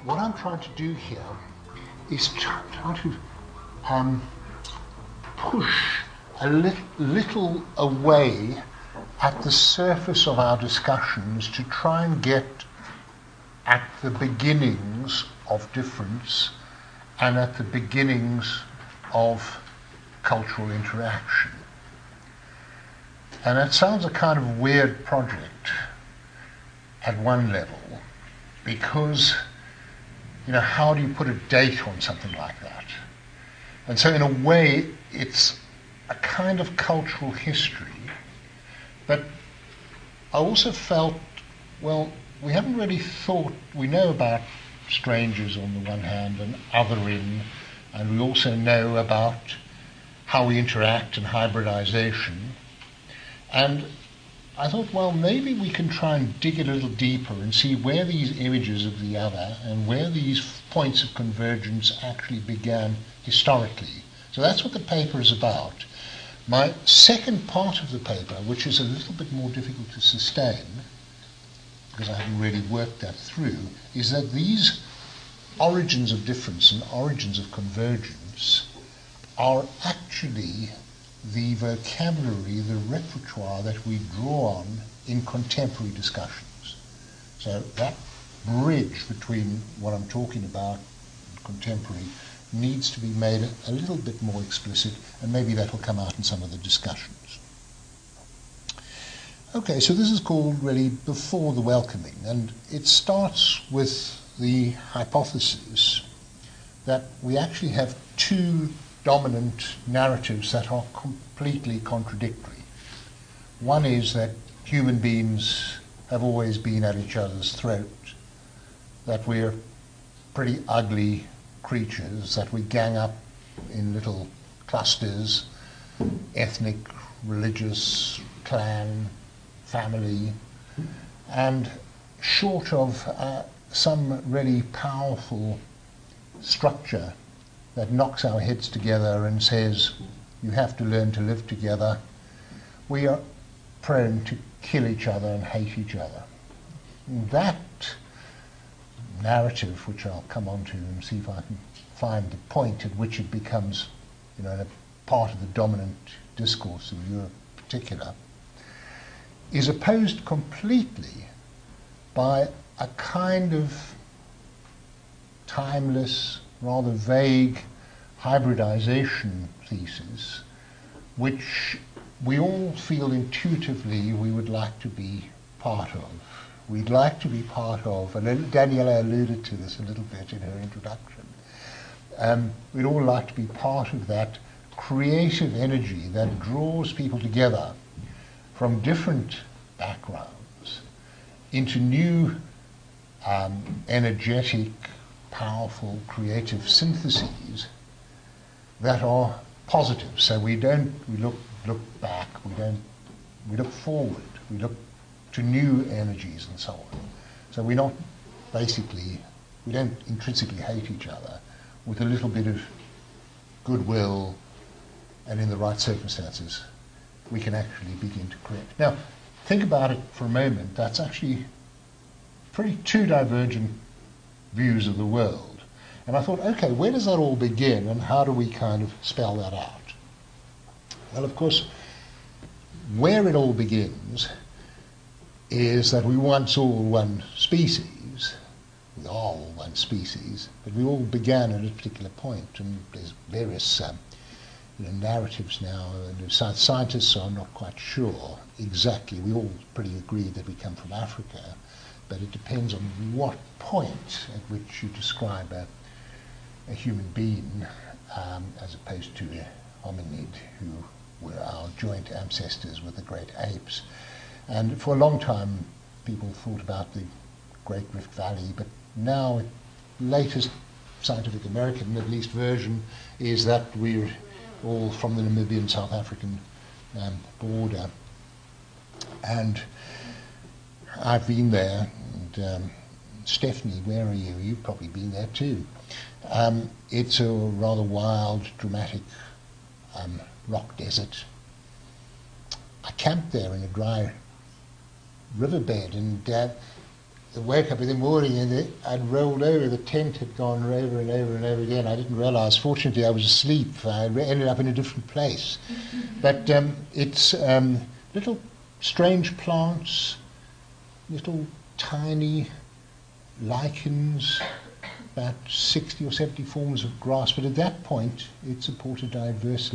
what I'm trying to do here is try to push a little away at the surface of our discussions to try and get at the beginnings of difference and at the beginnings of cultural interaction. And that sounds a kind of weird project at one level, because, how do you put a date on something like that? And so in a way, it's a kind of cultural history. But I also felt, well, we haven't really thought, we know about strangers on the one hand and othering, and we also know about how we interact and hybridization. And I thought, well, maybe we can try and dig a little deeper and see where these images of the other and where these points of convergence actually began historically. So that's what the paper is about. My second part of the paper, which is a little bit more difficult to sustain, because I haven't really worked that through, is that these origins of difference and origins of convergence are actually the vocabulary, the repertoire that we draw on in contemporary discussions. So that bridge between what I'm talking about and contemporary needs to be made a little bit more explicit, and maybe that will come out in some of the discussions. Okay, so this is called really Before the Welcoming, and it starts with the hypothesis that we actually have two dominant narratives that are completely contradictory. One is that human beings have always been at each other's throat, that we're pretty ugly creatures, that we gang up in little clusters, ethnic, religious, clan, family, and short of some really powerful structure that knocks our heads together and says, you have to learn to live together, we are prone to kill each other and hate each other. And that narrative, which I'll come on to and see if I can find the point at which it becomes, a part of the dominant discourse of Europe in particular, is opposed completely by a kind of timeless, rather vague hybridization thesis, which we all feel intuitively we would like to be part of. We'd like to be part of, and Daniela alluded to this a little bit in her introduction, we'd all like to be part of that creative energy that draws people together from different backgrounds into new, energetic, powerful, creative syntheses that are positive. So we look back, we look forward, we look to new energies and so on. So we don't intrinsically hate each other. With a little bit of goodwill and in the right circumstances, we can actually begin to create. Now, think about it for a moment. That's actually pretty two divergent views of the world. And I thought, okay, where does that all begin and how do we kind of spell that out? Well, of course, where it all begins is that we once all one species. We are all one species, but we all began at a particular point, and there's various narratives now, and scientists are not quite sure exactly. We all pretty agree that we come from Africa, but it depends on what point at which you describe a human being as opposed to a hominid who were our joint ancestors with the great apes. And for a long time people thought about the Great Rift Valley, but now the latest Scientific American, at least, version is that we're all from the Namibian South African border. And I've been there, and Stephanie, where are you? You've probably been there too. It's a rather wild, dramatic rock desert. I camped there in a dry riverbed, and I woke up in the morning and I'd rolled over. The tent had gone over and over and over again. I didn't realise. Fortunately, I was asleep. I ended up in a different place. But it's little strange plants, little tiny lichens, about 60 or 70 forms of grass. But at that point, it supported diverse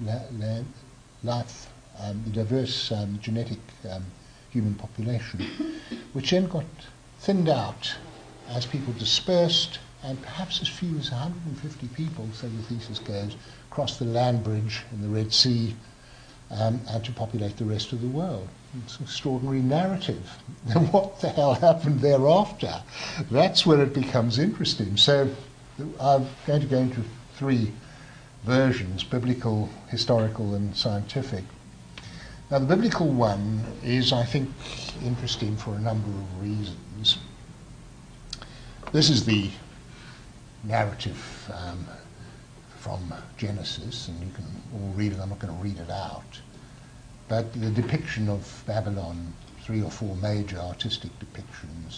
diverse genetic human population, which then got thinned out as people dispersed, and perhaps as few as 150 people, so the thesis goes, crossed the land bridge in the Red Sea and to populate the rest of the world. It's an extraordinary narrative. Then what the hell happened thereafter? That's where it becomes interesting. So I'm going to go into three versions: biblical, historical, and scientific. Now, the biblical one is, I think, interesting for a number of reasons. This is the narrative from Genesis, and you can all read it. I'm not going to read it out. But the depiction of Babylon, 3 or 4 major artistic depictions,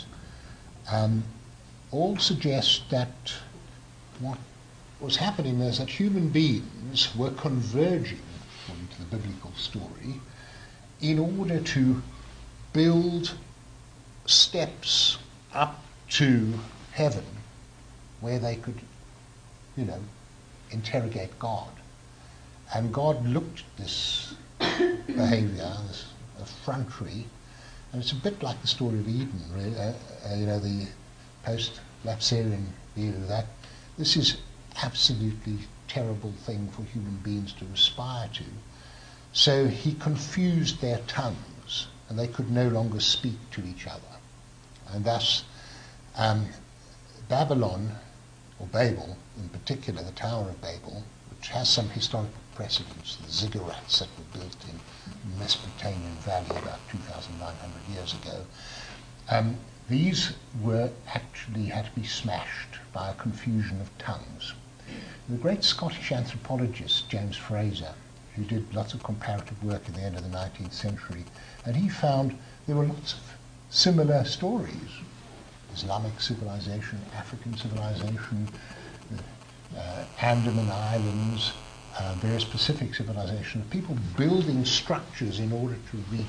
all suggest that what was happening is that human beings were converging, according to the biblical story, in order to build steps up to heaven where they could, interrogate God. And God looked at this behavior, this effrontery, and it's a bit like the story of Eden, really, the post-lapsarian view that this is absolutely terrible thing for human beings to aspire to. So he confused their tongues, and they could no longer speak to each other. And thus, Babylon, or Babel in particular, the Tower of Babel, which has some historical precedents, the ziggurats that were built in Mesopotamian Valley about 2,900 years ago, these were actually had to be smashed by a confusion of tongues. The great Scottish anthropologist James Fraser, who did lots of comparative work at the end of the 19th century, and he found there were lots of similar stories. Islamic civilization, African civilization, Andaman Islands, various Pacific civilizations, people building structures in order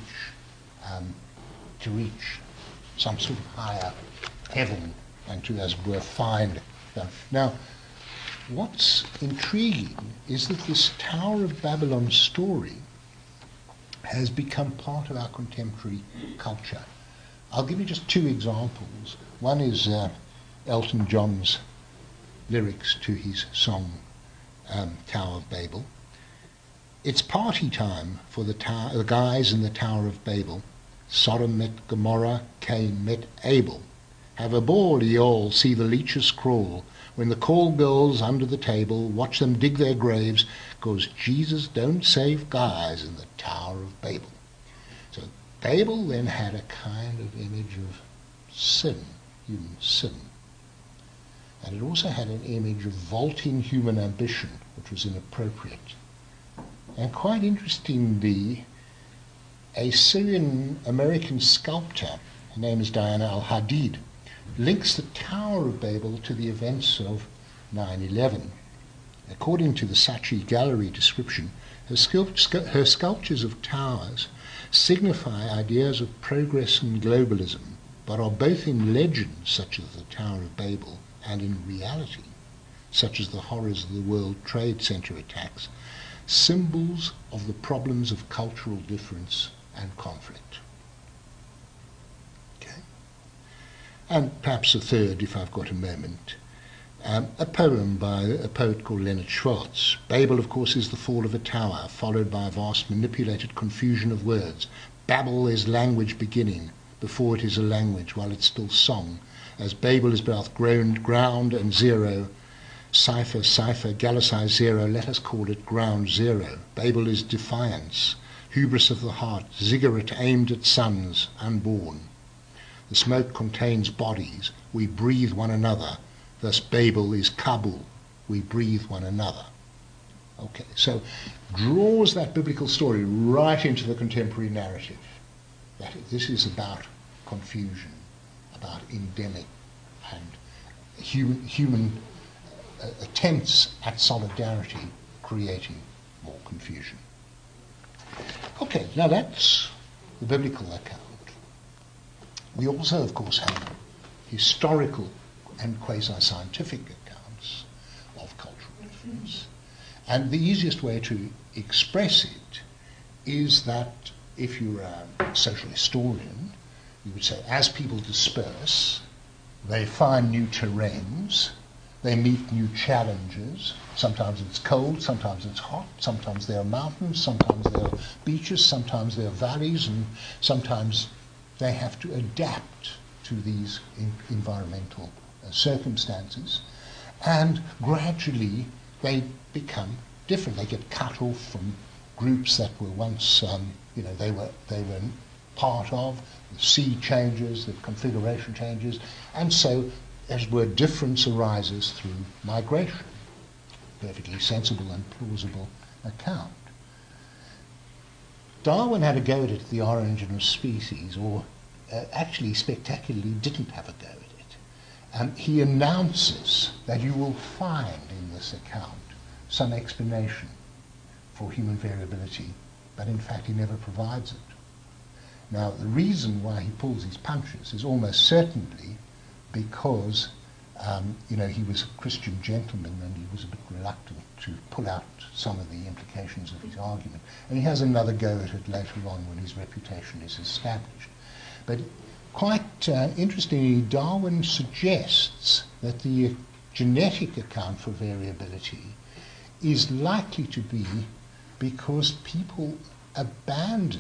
to reach some sort of higher heaven and to, as it were, find them. Now, what's intriguing is that this Tower of Babylon story has become part of our contemporary culture. I'll give you just 2 examples. One is Elton John's lyrics to his song Tower of Babel. It's party time for the guys in the Tower of Babel. Sodom met Gomorrah, Cain met Abel. Have a ball, ye all, see the leeches crawl. When the call girls under the table, watch them dig their graves, 'cause Jesus don't save guys in the Tower of Babel. So Babel then had a kind of image of sin, human sin. And it also had an image of vaulting human ambition, which was inappropriate. And quite interestingly, a Syrian-American sculptor, her name is Diana Al-Hadid, links the Tower of Babel to the events of 9/11. According to the Saatchi Gallery description, her sculptures of towers signify ideas of progress and globalism, but are both in legends, such as the Tower of Babel, and in reality, such as the horrors of the World Trade Center attacks, symbols of the problems of cultural difference and conflict. Okay. And perhaps a third, if I've got a moment, a poem by a poet called Leonard Schwartz. Babel, of course, is the fall of a tower, followed by a vast manipulated confusion of words. Babel is language beginning, before it is a language, while it's still song. As Babel is both ground and zero, cipher, Gallicized zero, let us call it ground zero. Babel is defiance, hubris of the heart, ziggurat aimed at sons unborn. The smoke contains bodies, we breathe one another. Thus Babel is Kabul, we breathe one another. Okay, so draws that biblical story right into the contemporary narrative. That this is about confusion, about endemic and human attempts at solidarity creating more confusion. Okay, now that's the biblical account. We also, of course, have historical and quasi-scientific accounts of cultural difference. And the easiest way to express it is that if you're a social historian, you would say as people disperse, they find new terrains, they meet new challenges. Sometimes it's cold, sometimes it's hot, sometimes there are mountains, sometimes there are beaches, sometimes there are valleys, and sometimes they have to adapt to these environmental circumstances. And gradually they become different. They get cut off from groups that were once, they were part of. The sea changes, the configuration changes, and so, as it were, difference arises through migration. Perfectly sensible and plausible account. Darwin had a go at it at the origin of species, or actually spectacularly didn't have a go at it. He announces that you will find in this account some explanation for human variability, but in fact he never provides it. Now, the reason why he pulls his punches is almost certainly because, he was a Christian gentleman and he was a bit reluctant to pull out some of the implications of his argument. And he has another go at it later on when his reputation is established. But quite interestingly, Darwin suggests that the genetic account for variability is likely to be because people abandon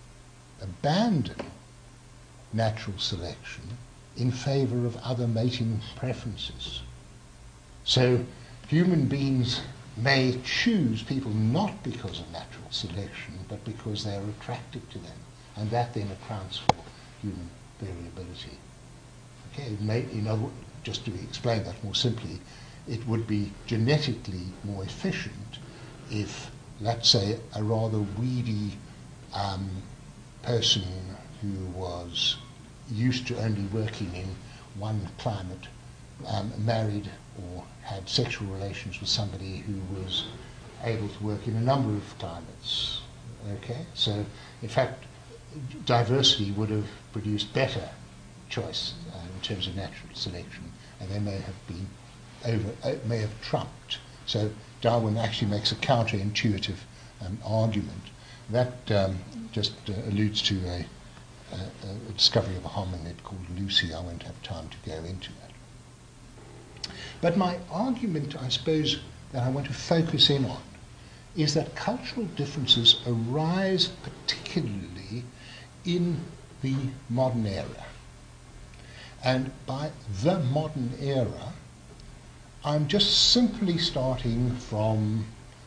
natural selection in favor of other mating preferences. So human beings may choose people not because of natural selection, but because they are attracted to them, and that then accounts for human variability. Okay, just to explain that more simply, it would be genetically more efficient if, let's say, a rather weedy person who was used to only working in one climate married or had sexual relations with somebody who was able to work in a number of climates. Okay, so in fact diversity would have produced better choice in terms of natural selection, and they may have trumped. So Darwin actually makes a counterintuitive argument that just alludes to a discovery of a hominid called Lucy. I won't have time to go into that. But my argument, I suppose, that I want to focus in on is that cultural differences arise particularly in the modern era. And by the modern era, I'm just simply starting from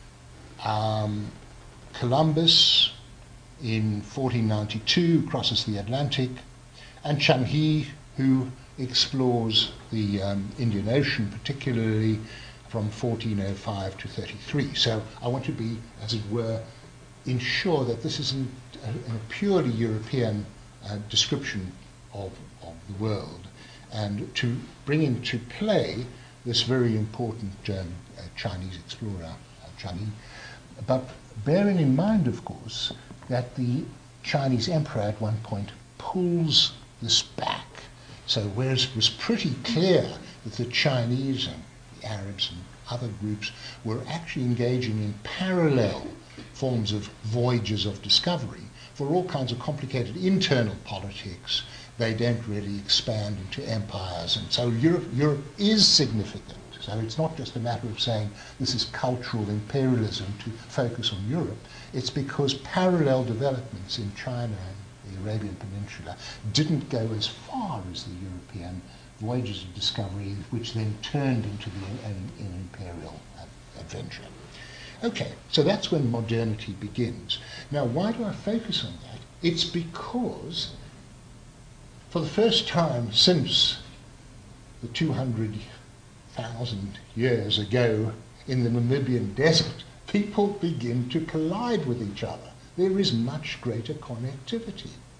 Columbus in 1492 crosses the Atlantic, and Chun Hee, who explores the Indian Ocean, particularly from 1405 to 33. So I want to be, as it were, ensure that this isn't a purely European description of the world, and to bring into play this very important Chinese explorer, Chun Hee. But bearing in mind, of course, that the Chinese emperor at one point pulls this back. So whereas it was pretty clear that the Chinese and the Arabs and other groups were actually engaging in parallel forms of voyages of discovery for all kinds of complicated internal politics, they don't really expand into empires. And so Europe is significant. So it's not just a matter of saying this is cultural imperialism to focus on Europe. It's because parallel developments in China and the Arabian Peninsula didn't go as far as the European voyages of discovery, which then turned into an imperial adventure. Okay, so that's when modernity begins. Now, why do I focus on that? It's because for the first time since the 200,000 years ago in the Namibian desert, people begin to collide with each other. There is much greater connectivity.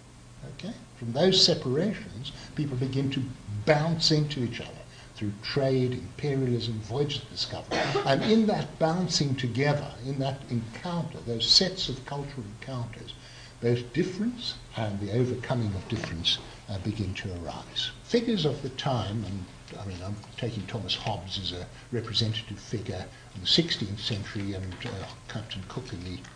Okay? From those separations, people begin to bounce into each other through trade, imperialism, voyages of discovery. And in that bouncing together, in that encounter, those sets of cultural encounters, both difference and the overcoming of difference begin to arise. Figures of the time, and I mean, I'm taking Thomas Hobbes as a representative figure in the 16th century, and Captain Cook in the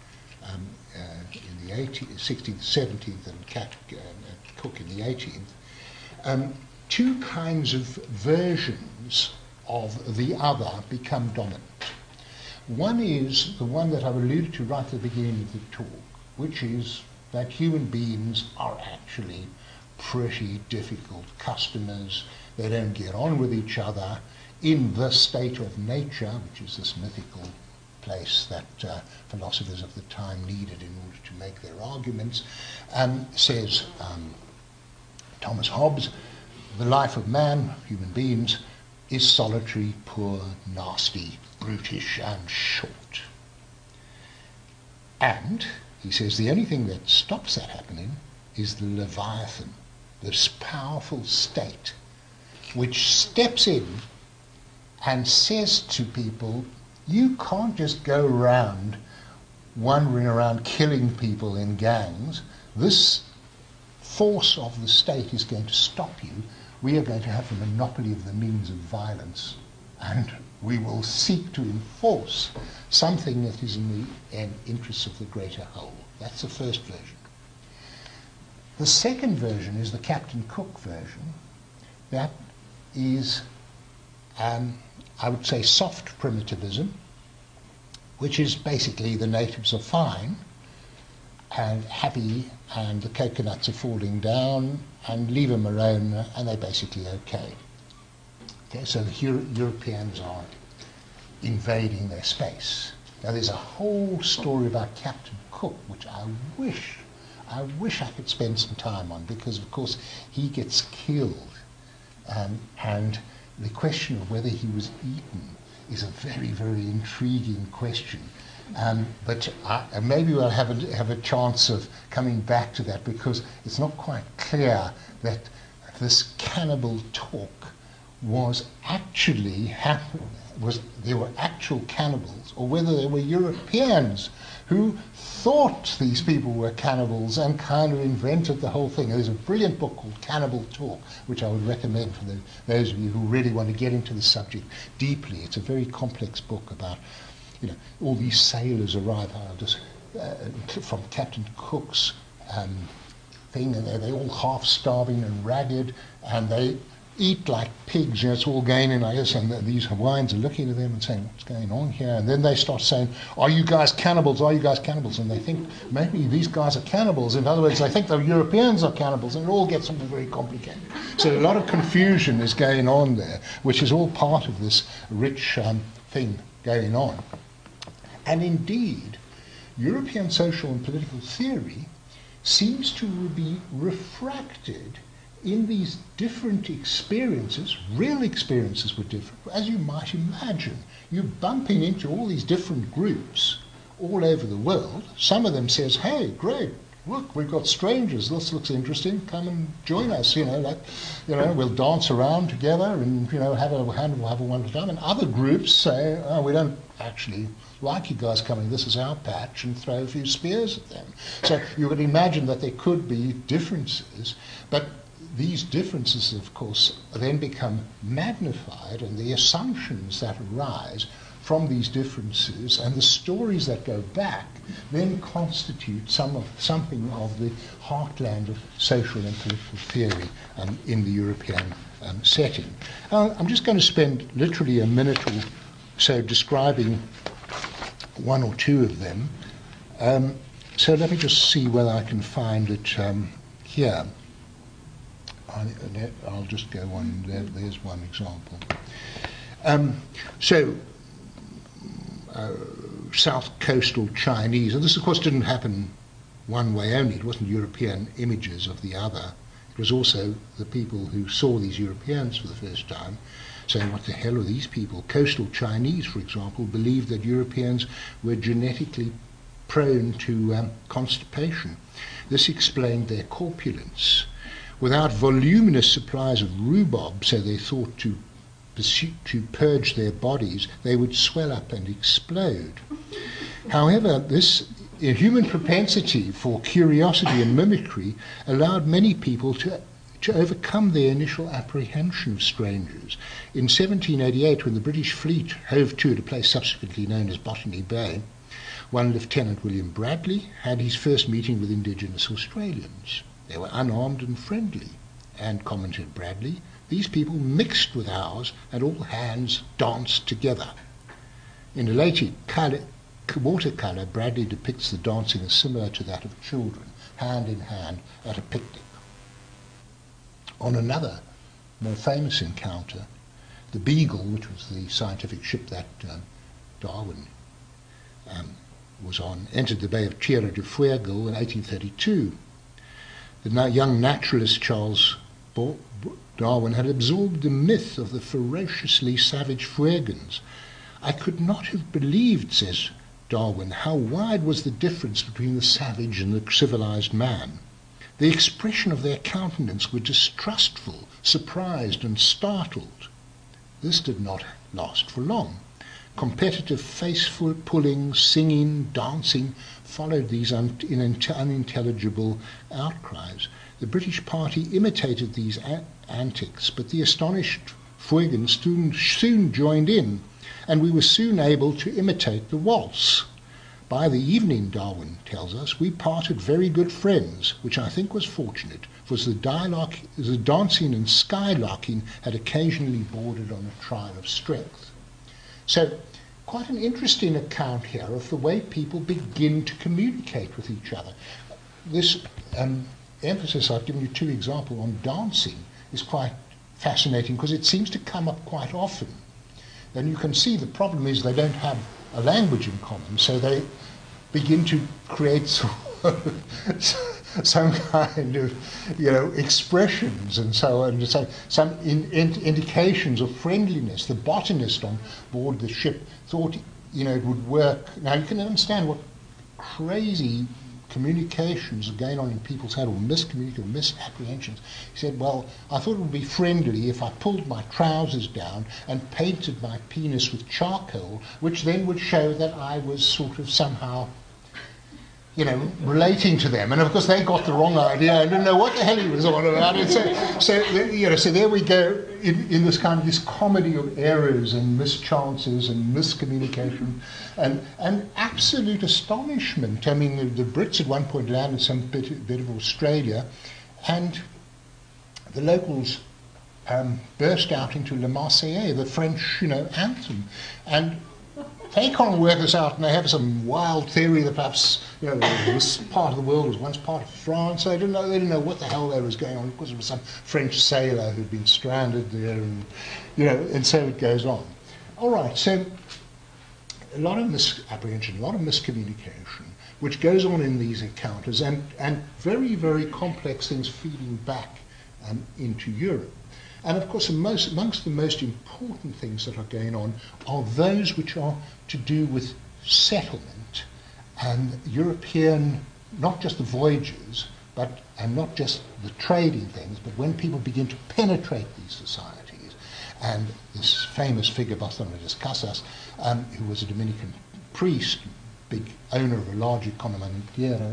16th, 17th, and Cook in the 18th. Two kinds of versions of the other become dominant. One is the one that I've alluded to right at the beginning of the talk, which is that human beings are actually pretty difficult customers. They don't get on with each other in the state of nature, which is this mythical place that philosophers of the time needed in order to make their arguments. Says Thomas Hobbes, the life of man, human beings, is solitary, poor, nasty, brutish, and short. And, he says, the only thing that stops that happening is the Leviathan, this powerful state, which steps in and says to people, you can't just go around wandering around killing people in gangs. This force of the state is going to stop you. We are going to have the monopoly of the means of violence, and we will seek to enforce something that is in the interests of the greater whole. That's the first version. The second version is the Captain Cook version. That is, I would say, soft primitivism, which is basically the natives are fine and happy, and the coconuts are falling down, and leave them alone, and they're basically okay. Okay, so the Europeans are invading their space. Now, there's a whole story about Captain Cook, which I wish I could spend some time on, because, of course, he gets killed, and the question of whether he was eaten is a very, very intriguing question. But maybe we'll have a chance of coming back to that, because it's not quite clear that this cannibal talk was actually there were actual cannibals, or whether there were Europeans who thought these people were cannibals and kind of invented the whole thing. There's a brilliant book called Cannibal Talk, which I would recommend for those of you who really want to get into the subject deeply. It's a very complex book about, all these sailors arrive from Captain Cook's thing, and they're all half starving and ragged, and they eat like pigs. It's all gaining, I guess, and these Hawaiians are looking at them and saying, what's going on here? And then they start saying, are you guys cannibals? Are you guys cannibals? And they think maybe these guys are cannibals. In other words, they think the Europeans are cannibals, and it all gets very complicated. So a lot of confusion is going on there, which is all part of this rich thing going on. And indeed, European social and political theory seems to be refracted in these different experiences. Real experiences were different. As you might imagine, you're bumping into all these different groups all over the world. Some of them says, hey, great, look, we've got strangers, this looks interesting, come and join us, we'll dance around together and, have a wonderful time. And other groups say, oh, we don't actually like you guys coming, this is our patch, and throw a few spears at them. So you would imagine that there could be differences, but these differences, of course, then become magnified, and the assumptions that arise from these differences and the stories that go back then constitute something of the heartland of social and political theory in the European setting. I'm just going to spend literally a minute or so describing one or two of them. So let me just see whether I can find it here. I'll just go on. There's one example. South coastal Chinese, and this of course didn't happen one way only. It wasn't European images of the other. It was also the people who saw these Europeans for the first time saying, what the hell are these people? Coastal Chinese, for example, believed that Europeans were genetically prone to constipation. This explained their corpulence. Without voluminous supplies of rhubarb, so they thought, to purge their bodies, they would swell up and explode. However, this human propensity for curiosity and mimicry allowed many people to overcome their initial apprehension of strangers. In 1788, when the British fleet hove to at a place subsequently known as Botany Bay, one Lieutenant William Bradley had his first meeting with indigenous Australians. They were unarmed and friendly, and, commented Bradley, these people mixed with ours and all hands danced together. In a later watercolour, Bradley depicts the dancing as similar to that of children, hand in hand at a picnic. On another, more famous encounter, the Beagle, which was the scientific ship that Darwin was on, entered the Bay of Tierra del Fuego in 1832. The young naturalist Charles Darwin had absorbed the myth of the ferociously savage Fuegans. I could not have believed, says Darwin, how wide was the difference between the savage and the civilized man. The expression of their countenance were distrustful, surprised, and startled. This did not last for long. Competitive face-pulling, singing, dancing followed these unintelligible outcries. The British party imitated these antics, but the astonished Fuegans soon joined in, and we were soon able to imitate the waltz. By the evening, Darwin tells us, we parted very good friends, which I think was fortunate, for the dancing and skylarking had occasionally bordered on a trial of strength. So, quite an interesting account here of the way people begin to communicate with each other. This emphasis, I've given you two examples on dancing, is quite fascinating because it seems to come up quite often. And you can see the problem is they don't have a language in common, so they begin to create some kind of, expressions and so on, so some indications of friendliness. The botanist on board the ship thought, it would work. Now you can understand what crazy communications are going on in people's head, or misapprehensions. He said, well, I thought it would be friendly if I pulled my trousers down and painted my penis with charcoal, which then would show that I was sort of somehow, relating to them. And of course they got the wrong idea. I didn't know what the hell he was on about. And so there we go in this kind of this comedy of errors and mischances and miscommunication and absolute astonishment. I mean, the Brits at one point landed some bit of Australia, and the locals burst out into La Marseillaise, the French, anthem, and they can't work this out, and they have some wild theory that perhaps this part of the world was once part of France. They didn't know what the hell there was going on, because it was some French sailor who'd been stranded there, and and so it goes on. All right, so a lot of misapprehension, a lot of miscommunication, which goes on in these encounters, and very, very complex things feeding back into Europe. And of course, amongst the most important things that are going on are those which are to do with settlement and European, not just the voyages, and not just the trading things, but when people begin to penetrate these societies. And this famous figure, Bartolomé de las Casas, who was a Dominican priest, big owner of a large economantiera,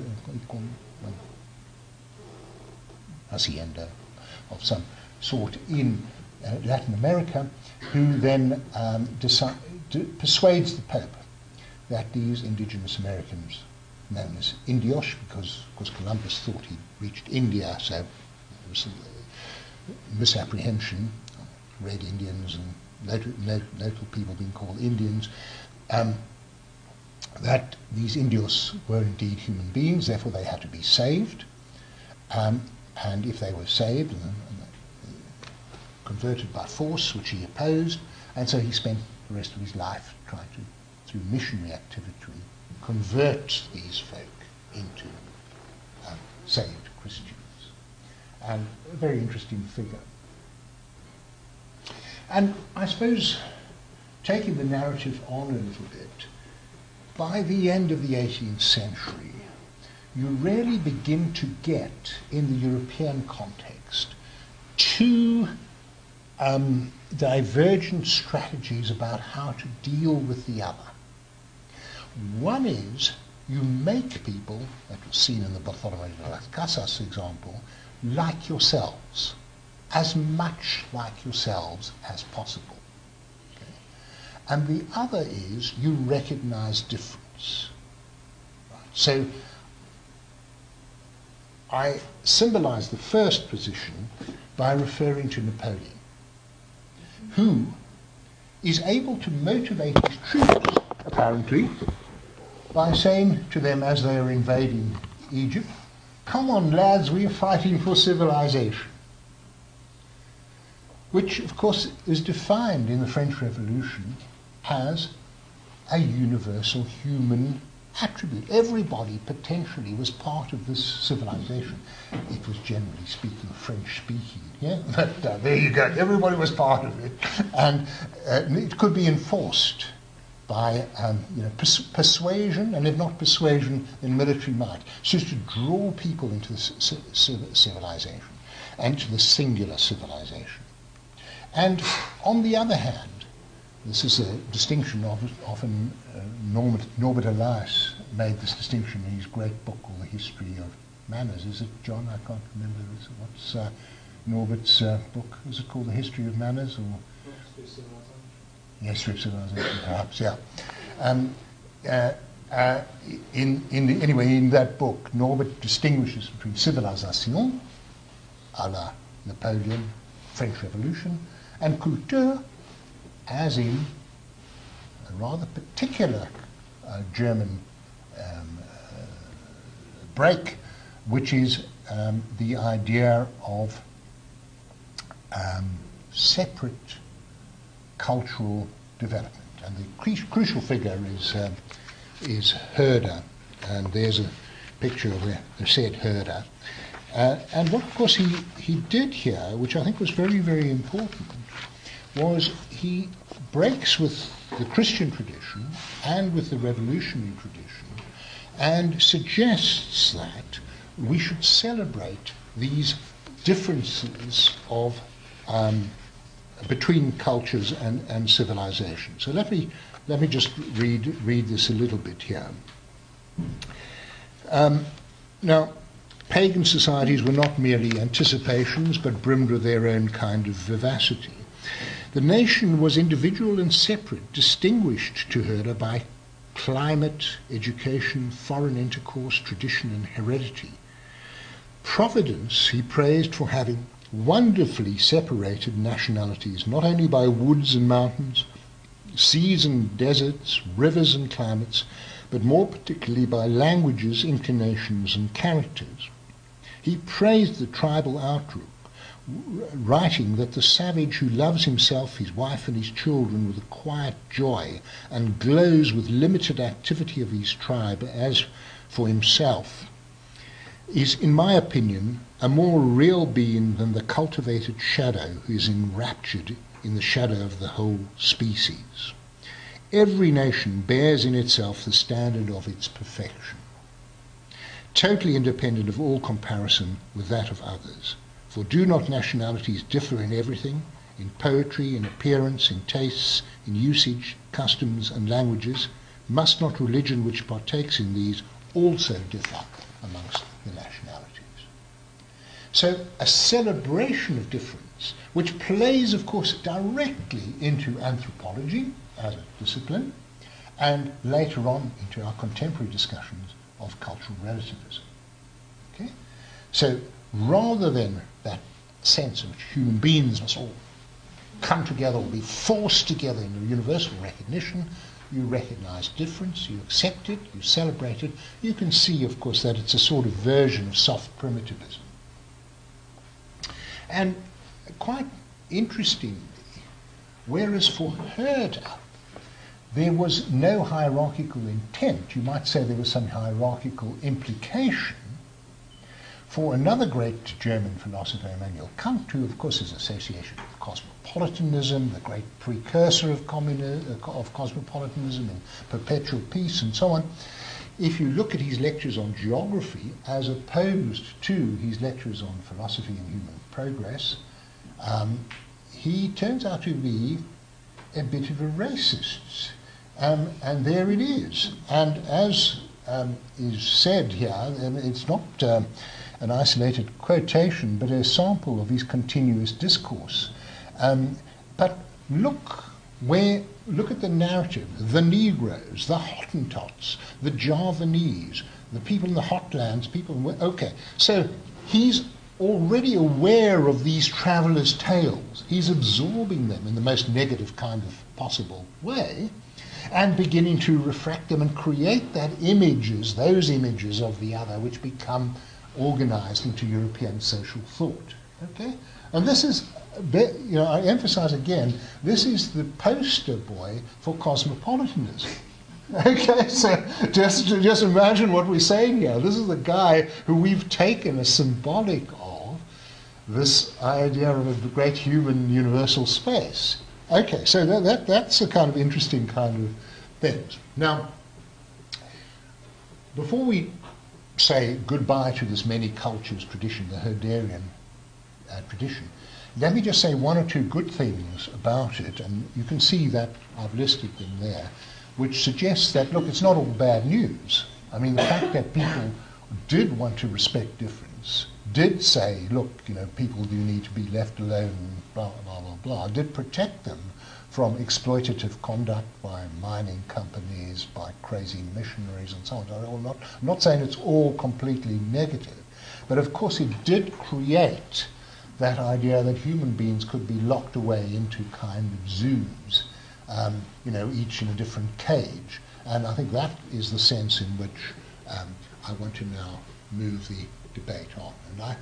hacienda of some sort in Latin America, who then persuades the Pope that these indigenous Americans, known as Indios, because Columbus thought he'd reached India, so there was a misapprehension, Red Indians and local people being called Indians, that these Indios were indeed human beings, therefore they had to be saved, and if they were saved and converted by force, which he opposed, and so he spent the rest of his life trying to, through missionary activity, convert these folk into saved Christians. And a very interesting figure. And I suppose, taking the narrative on a little bit, by the end of the 18th century, you really begin to get, in the European context, two divergent strategies about how to deal with the other. One is you make people, that was seen in the Bartolomé de las Casas example, like yourselves, as much like yourselves as possible. Okay? And the other is you recognize difference. Right? So I symbolize the first position by referring to Napoleon, who is able to motivate his troops, apparently, by saying to them as they are invading Egypt, "Come on, lads, we are fighting for civilization," which, of course, is defined in the French Revolution as a universal human attribute. Everybody potentially was part of this civilization. It was, generally speaking, French-speaking, yeah? But there you go. Everybody was part of it. And it could be enforced by persuasion, and if not persuasion, then military might, so as to draw people into the civilization, and to the singular civilization. And on the other hand, this is a distinction often Norbert Elias made this distinction in his great book called The History of Manners. Is it, John? I can't remember. What's Norbert's book? Is it called The History of Manners? Or History of Civilization, perhaps, yeah. Anyway, in that book, Norbert distinguishes between civilisation, à la Napoleon, French Revolution, and culture, as in a rather particular German break, which is the idea of separate cultural development. And the crucial figure is Herder, and there's a picture of the said Herder. And what, of course, he did here, which I think was very, very important, was he breaks with the Christian tradition and with the revolutionary tradition and suggests that we should celebrate these differences of between cultures and civilization. So let me just read this a little bit here. Now, pagan societies were not merely anticipations, but brimmed with their own kind of vivacity. The nation was individual and separate, distinguished to Herder by climate, education, foreign intercourse, tradition, and heredity. Providence he praised for having wonderfully separated nationalities, not only by woods and mountains, seas and deserts, rivers and climates, but more particularly by languages, inclinations, and characters. He praised the tribal outlook, writing that the savage who loves himself, his wife, and his children with a quiet joy and glows with limited activity of his tribe as for himself is, in my opinion, a more real being than the cultivated shadow who is enraptured in the shadow of the whole species. Every nation bears in itself the standard of its perfection, totally independent of all comparison with that of others. For do not nationalities differ in everything, in poetry, in appearance, in tastes, in usage, customs, and languages? Must not religion which partakes in these also differ amongst the nationalities? So a celebration of difference, which plays, of course, directly into anthropology as a discipline, and later on into our contemporary discussions of cultural relativism. Okay? So rather than that sense in which human beings must all come together or be forced together in a universal recognition, you recognize difference, you accept it, you celebrate it. You can see, of course, that it's a sort of version of soft primitivism. And quite interestingly, whereas for Herder there was no hierarchical intent, you might say there was some hierarchical implication, for another great German philosopher, Immanuel Kant, who of course is associated with cosmopolitanism, the great precursor of cosmopolitanism and perpetual peace and so on. If you look at his lectures on geography as opposed to his lectures on philosophy and human progress, he turns out to be a bit of a racist. And there it is. And as is said here, and it's not an isolated quotation, but a sample of his continuous discourse. But look at the narrative. The Negroes, the Hottentots, the Javanese, the people in the hotlands, okay. So he's already aware of these travelers' tales. He's absorbing them in the most negative kind of possible way, and beginning to refract them and create those images of the other, which become organized into European social thought. Okay? And this is, I emphasize again, this is the poster boy for cosmopolitanism. Okay, so just imagine what we're saying here. This is the guy who we've taken as symbolic of this idea of the great human universal space. Okay, so that's a kind of interesting kind of things. Now, before we say goodbye to this many cultures tradition, the Herderian tradition, let me just say one or two good things about it, and you can see that I've listed them there, which suggests that, look, it's not all bad news. I mean, the fact that people did want to respect difference, did say, look, people do need to be left alone, blah, blah, blah, blah, did protect them from exploitative conduct by mining companies, by crazy missionaries and so on. I'm not saying it's all completely negative, but of course it did create that idea that human beings could be locked away into kind of zoos, each in a different cage. And I think that is the sense in which I want to now move the debate on. And I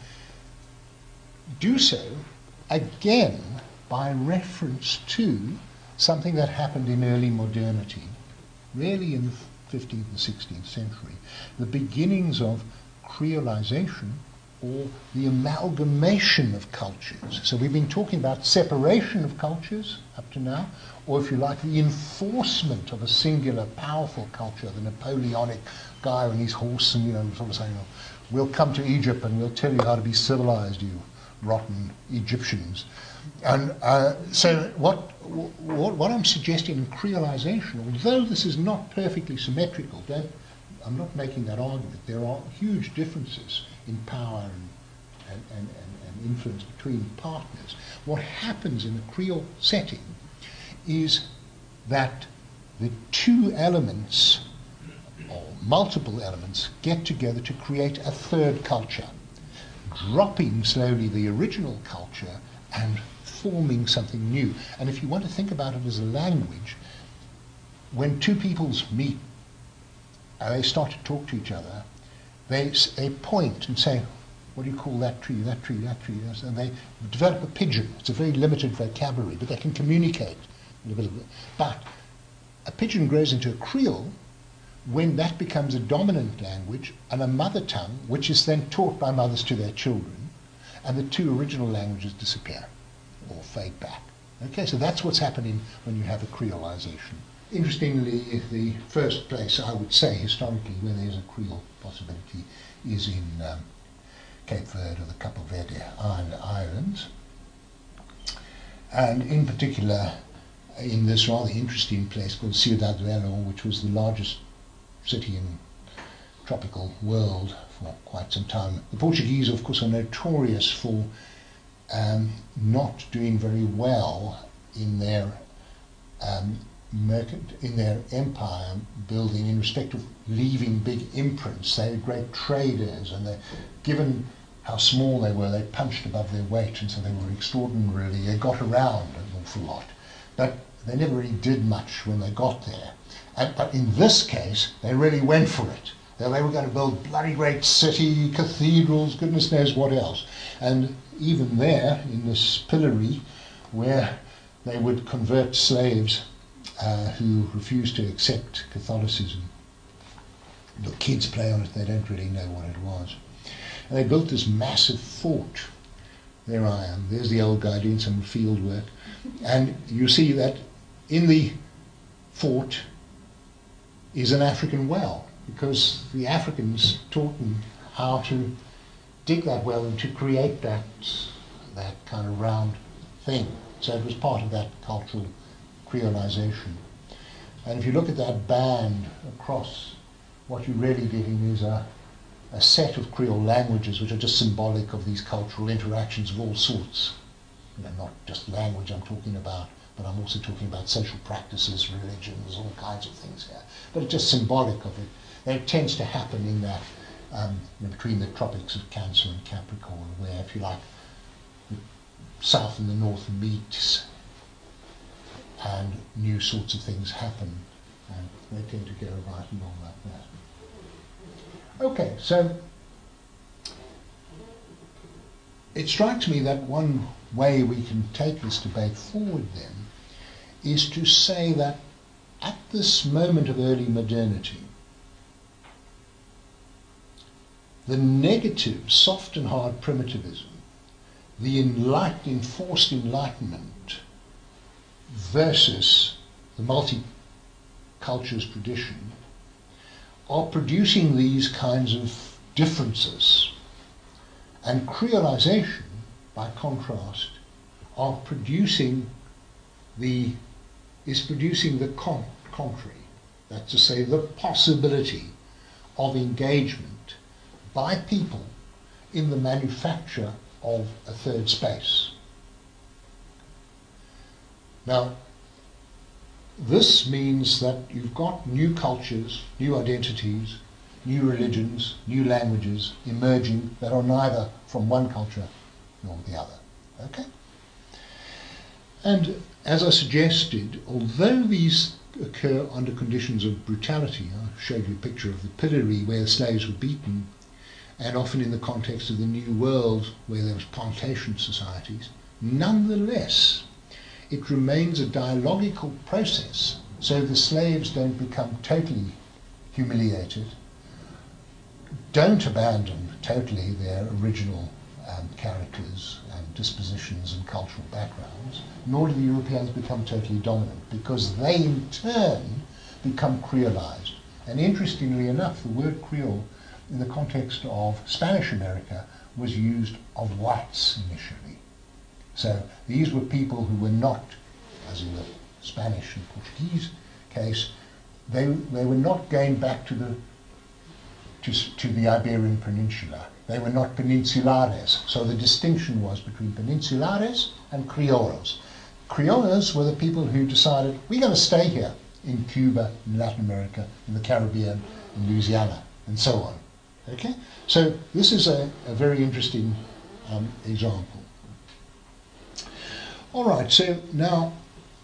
do so, again, by reference to something that happened in early modernity, really in the 15th and 16th century, the beginnings of creolization, or the amalgamation of cultures. So we've been talking about separation of cultures up to now, or if you like, the enforcement of a singular powerful culture, the Napoleonic guy on his horse and, sort of saying, we'll come to Egypt and we'll tell you how to be civilized, you rotten Egyptians. And so what I'm suggesting in creolization, although this is not perfectly symmetrical, I'm not making that argument. There are huge differences in power and influence between partners. What happens in the Creole setting is that the two elements, or multiple elements, get together to create a third culture, dropping slowly the original culture and forming something new. And if you want to think about it as a language, when two peoples meet and they start to talk to each other, they point and say, what do you call that tree, that tree, that tree? And they develop a pidgin. It's a very limited vocabulary, but they can communicate a little bit. But a pidgin grows into a Creole when that becomes a dominant language and a mother tongue, which is then taught by mothers to their children, and the two original languages disappear or fade back. Okay, so that's what's happening when you have a creolization. Interestingly, the first place I would say historically where there's a Creole possibility is in Cape Verde or the Capo Verde Islands, and in particular in this rather interesting place called Ciudad Real, which was the largest city in the tropical world for quite some time. The Portuguese, of course, are notorious for not doing very well in their empire building in respect of leaving big imprints. They were great traders, and given how small they were, they punched above their weight, and so they were extraordinarily, they got around an awful lot. But they never really did much when they got there. But in this case, they really went for it. They were going to build bloody great city, cathedrals, goodness knows what else. And even there, in this pillory, where they would convert slaves who refused to accept Catholicism. The kids play on it, they don't really know what it was. And they built this massive fort. There I am. There's the old guy doing some field work. And you see that in the fort is an African well, because the Africans taught them how to dig that well and to create that kind of round thing. So it was part of that cultural creolization. And if you look at that band across, what you're really getting is a set of Creole languages which are just symbolic of these cultural interactions of all sorts. You know, not just language I'm talking about, but I'm also talking about social practices, religions, all kinds of things here. But it's just symbolic of it. And it tends to happen in that, between the tropics of Cancer and Capricorn, where, if you like, the south and the north meet and new sorts of things happen, and they tend to go right along like that. Okay, so it strikes me that one way we can take this debate forward then is to say that at this moment of early modernity, the negative, soft and hard primitivism, the enforced enlightenment versus the multi-cultures tradition are producing these kinds of differences. And creolization, by contrast, is producing the contrary. That's to say, the possibility of engagement by people in the manufacture of a third space. Now, this means that you've got new cultures, new identities, new religions, new languages emerging that are neither from one culture nor the other. Okay? And as I suggested, although these occur under conditions of brutality, I showed you a picture of the pillory where slaves were beaten, and often in the context of the New World where there was plantation societies, nonetheless, it remains a dialogical process, so the slaves don't become totally humiliated, don't abandon totally their original characters and dispositions and cultural backgrounds, nor do the Europeans become totally dominant, because they in turn become creolized. And interestingly enough, the word Creole in the context of Spanish America was used of whites initially. So these were people who were not, as in the Spanish and Portuguese case, they were not going back to the Iberian Peninsula. They were not peninsulares. So the distinction was between peninsulares and criollos. Criollos were the people who decided, we're going to stay here in Cuba, in Latin America, in the Caribbean, in Louisiana, and so on. Okay? So this is a very interesting example. All right, so now,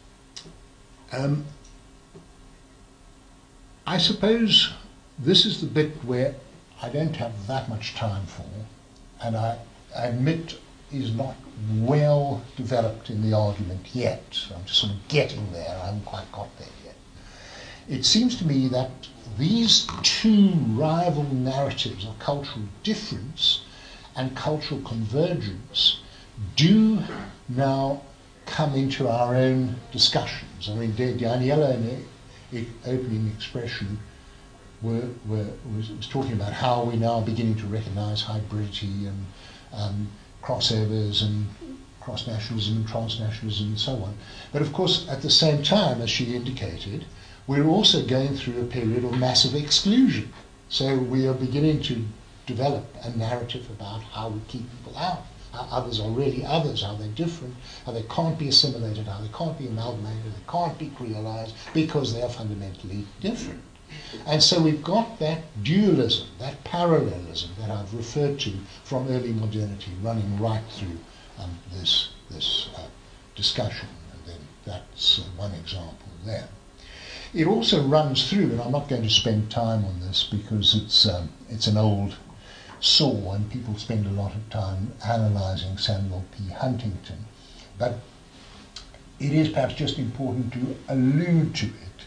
I suppose this is the bit where I don't have that much time for, and I admit is not well developed in the argument yet. I'm just sort of getting there. I haven't quite got there yet. It seems to me that these two rival narratives of cultural difference and cultural convergence do now come into our own discussions. I mean, Daniela in the opening expression was talking about how we're now beginning to recognize hybridity and crossovers and cross-nationalism and transnationalism and so on. But of course, at the same time, as she indicated, we're also going through a period of massive exclusion. So we are beginning to develop a narrative about how we keep people out, how others are really others, how they're different, how they can't be assimilated, how they can't be amalgamated, they can't be creolized because they are fundamentally different. And so we've got that dualism, that parallelism that I've referred to from early modernity running right through this discussion. And then that's one example there. It also runs through, and I'm not going to spend time on this because it's an old saw and people spend a lot of time analysing Samuel P. Huntington, but it is perhaps just important to allude to it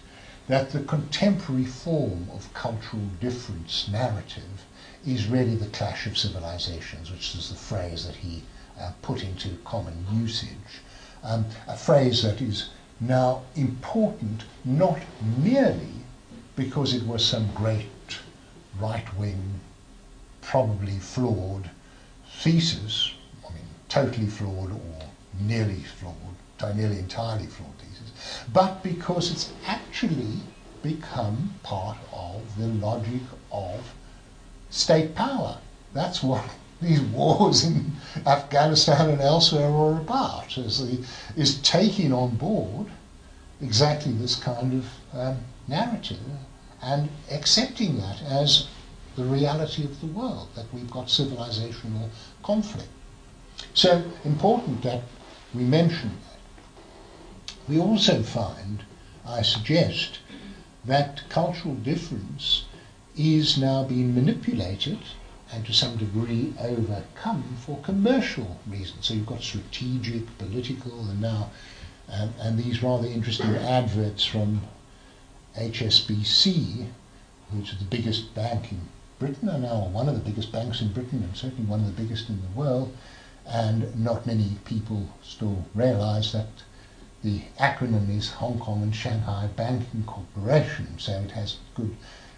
that the contemporary form of cultural difference narrative is really the clash of civilizations, which is the phrase that he put into common usage. A phrase that is now important not merely because it was some great right-wing, probably flawed thesis, I mean totally flawed or nearly flawed, nearly entirely flawed thesis, but because it's actually become part of the logic of state power. That's what these wars in Afghanistan and elsewhere are about, is taking on board exactly this kind of narrative and accepting that as the reality of the world, that we've got civilizational conflict. So important that we mention that. We also find, I suggest, that cultural difference is now being manipulated and to some degree overcome for commercial reasons. So you've got strategic, political, and now and these rather interesting adverts from HSBC, which is the biggest bank in Britain, and now one of the biggest banks in Britain, and certainly one of the biggest in the world, and not many people still realise that the acronym is Hong Kong and Shanghai Banking Corporation, so it has good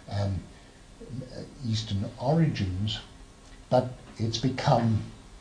Eastern origins, but it's become,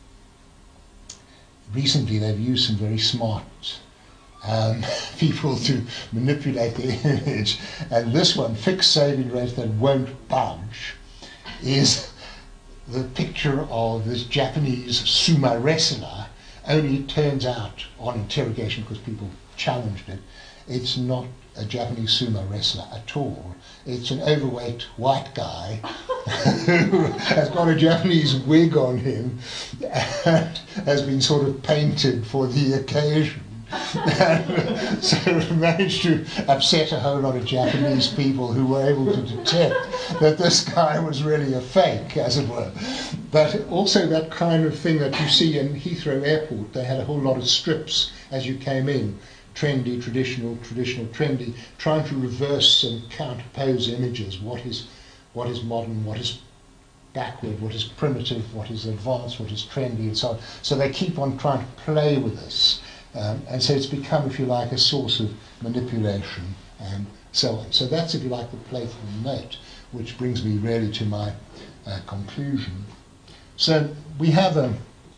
recently they've used some very smart people to manipulate the image, and this one, fixed saving rate that won't budge, is the picture of this Japanese sumo wrestler, only it turns out on interrogation, because people challenged it, it's not a Japanese sumo wrestler at all. It's an overweight white guy who has got a Japanese wig on him and has been sort of painted for the occasion. And so managed to upset a whole lot of Japanese people who were able to detect that this guy was really a fake, as it were. But also that kind of thing that you see in Heathrow Airport, they had a whole lot of strips as you came in, trendy, traditional, trendy, trying to reverse and counterpose images. What is modern, what is backward, what is primitive, what is advanced, what is trendy, and so on. So they keep on trying to play with this. And so it's become, if you like, a source of manipulation and so on. So that's, if you like, the playful note, which brings me really to my conclusion. So we have a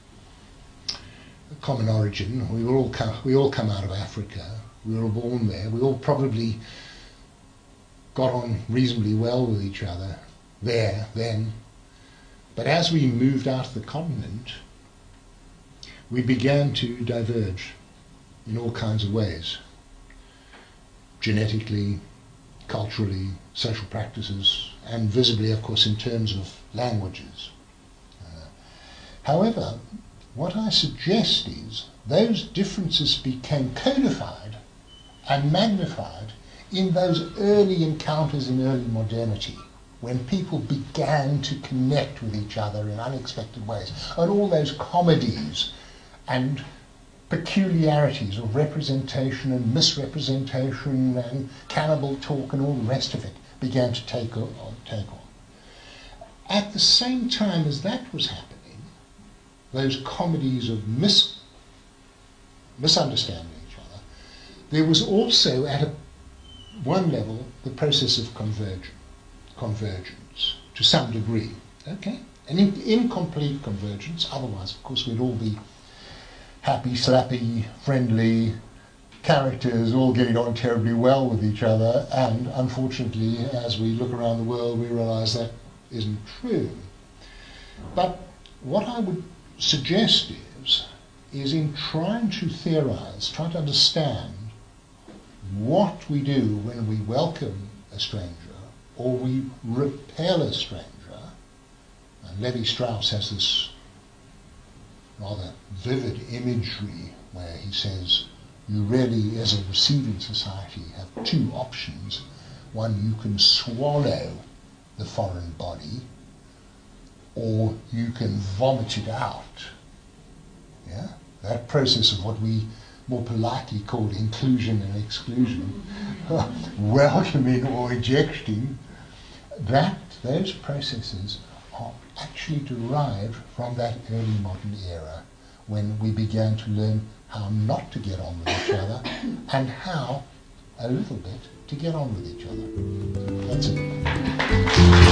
common origin. We all come out of Africa. We were all born there. We all probably got on reasonably well with each other there then. But as we moved out of the continent, we began to diverge in all kinds of ways. Genetically, culturally, social practices, and visibly, of course, in terms of languages. However, what I suggest is those differences became codified and magnified in those early encounters in early modernity, when people began to connect with each other in unexpected ways, and all those comedies and peculiarities of representation and misrepresentation and cannibal talk and all the rest of it began to take on. At the same time as that was happening, those comedies of misunderstanding each other, there was also at one level the process of convergence to some degree. Okay? An incomplete convergence, otherwise, of course, we'd all be happy, slappy, friendly characters all getting on terribly well with each other, and unfortunately, as we look around the world, we realise that isn't true. But what I would suggest is in trying to theorise, trying to understand what we do when we welcome a stranger or we repel a stranger. And Levi-Strauss has this rather vivid imagery where he says you really, as a receiving society, have two options. One, you can swallow the foreign body, or you can vomit it out. Yeah? That process of what we more politely called inclusion and exclusion, welcoming or ejecting, those processes are actually derived from that early modern era when we began to learn how not to get on with each other and how, a little bit, to get on with each other. That's it.